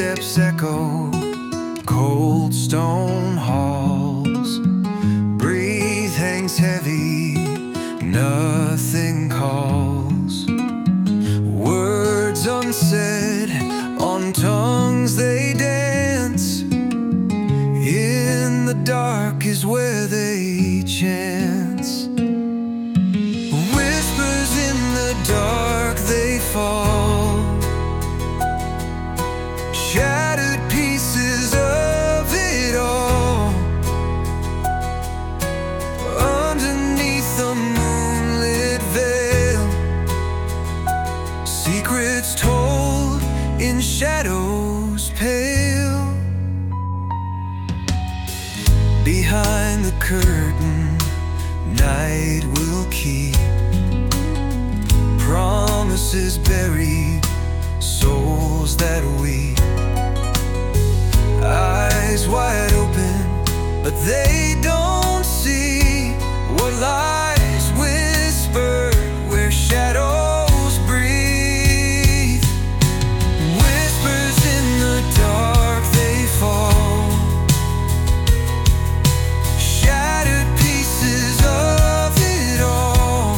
footsteps echo cold stone halls. Breathe hangs heavy, nothing calls. Words unsaid, on tongues they dance. In the dark is where they chance. Whispers in the dark they fall, shattered pieces of it all. Underneath the moonlit veil, secrets told in shadows pale. Behind the curtain, night will keep promises buried, souls that weep. Eyes wide open, but they don't see what lies whispered where shadows breathe. Whispers in the dark they fall, shattered pieces of it all.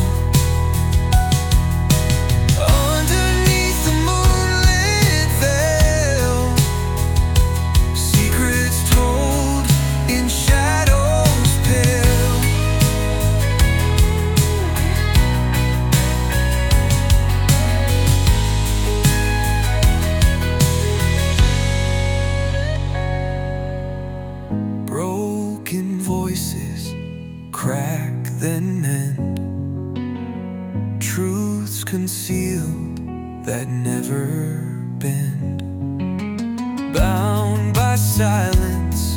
Underneath the moonlit veil, secrets told in shadows pale. Broken voices crack then mend, truths concealed that never bend. Bound by silence,